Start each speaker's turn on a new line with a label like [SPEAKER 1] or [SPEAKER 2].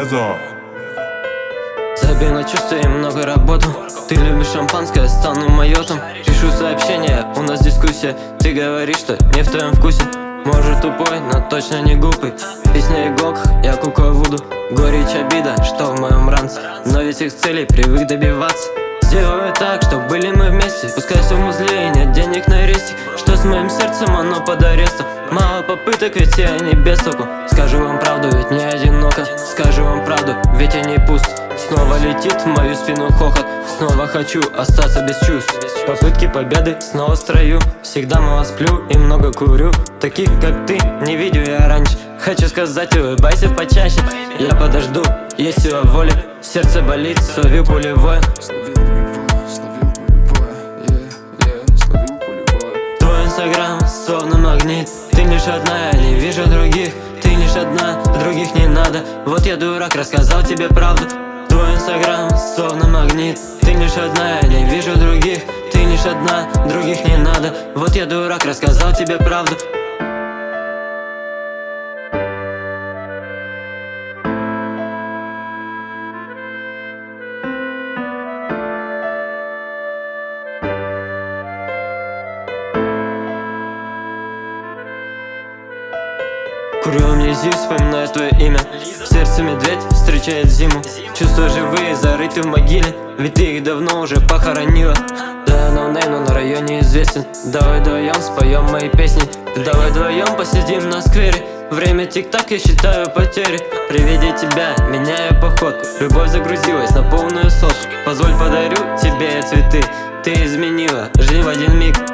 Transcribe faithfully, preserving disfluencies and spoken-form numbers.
[SPEAKER 1] Резо.
[SPEAKER 2] Забила чувства и много работу. Ты любишь шампанское, стану майотом. Пишу сообщения, у нас дискуссия. Ты говоришь, что не в твоем вкусе. Может тупой, но точно не глупый. Песня иголках, я кукла Вуду. Горечь, обида, что в моем ранце. Но ведь их целей привык добиваться. Сделаю так, чтоб были мы вместе. Пускай все в узле и нет денег на рестик. Что с моим сердцем, оно под арестом. Мало попыток, ведь я не без толку. Скажу вам правду, ведь не одиноко. Скажу вам правду, ведь я не пуст. Снова летит в мою спину хохот. Снова хочу остаться без чувств. Попытки победы снова в строю. Всегда мало сплю и много курю. Таких как ты не видел я раньше. Хочу сказать, улыбайся почаще. Я подожду, есть сила воли. Сердце болит, словил пулевое. Твой инстаграм словно магнит. Ты лишь одна, я не вижу других. Ты лишь одна, других не надо. Вот я дурак, рассказал тебе правду. Твой инстаграм словно магнит. Ты лишь одна, я не вижу других. Ты лишь одна, других не надо. Вот я дурак, рассказал тебе правду. Курю амнезию, вспоминаю твое имя. В сердце медведь встречает зиму. Чувства живые, зарыты в могиле. Ведь ты их давно уже похоронила. Да, no name, но на районе известен. Давай вдвоем споем мои песни. Давай вдвоем посидим на сквере. Время тик-так, я считаю потери. При виде тебя меняю походку. Любовь загрузилась на полную сотку. Позволь, подарю тебе цветы. Ты изменила жизнь в один миг.